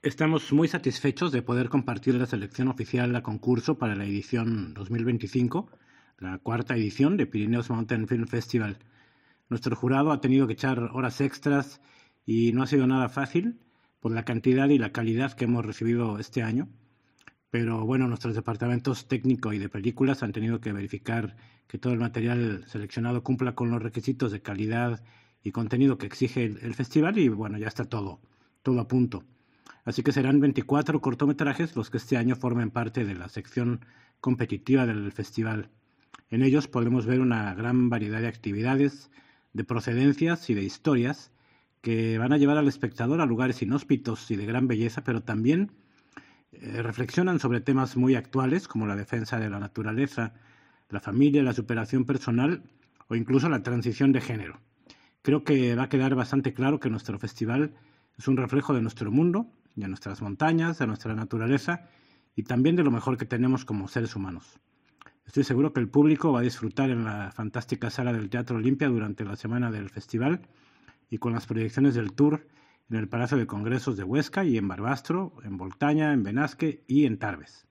Estamos muy satisfechos de poder compartir la selección oficial a concurso para la edición 2025, la cuarta edición de Pirineos Mountain Film Festival. Nuestro jurado ha tenido que echar horas extras y no ha sido nada fácil por la cantidad y la calidad que hemos recibido este año. Pero bueno, nuestros departamentos técnico y de películas han tenido que verificar que todo el material seleccionado cumpla con los requisitos de calidad y contenido que exige el festival y bueno, ya está todo a punto. Así que serán 24 cortometrajes los que este año formen parte de la sección competitiva del festival. En ellos podremos ver una gran variedad de actividades, de procedencias y de historias que van a llevar al espectador a lugares inhóspitos y de gran belleza, pero también reflexionan sobre temas muy actuales como la defensa de la naturaleza, la familia, la superación personal o incluso la transición de género. Creo que va a quedar bastante claro que nuestro festival es un reflejo de nuestro mundo, de nuestras montañas, de nuestra naturaleza y también de lo mejor que tenemos como seres humanos. Estoy seguro que el público va a disfrutar en la fantástica sala del Teatro Olimpia durante la semana del festival y con las proyecciones del tour en el Palacio de Congresos de Huesca y en Barbastro, en Voltaña, en Benasque y en Tarbes.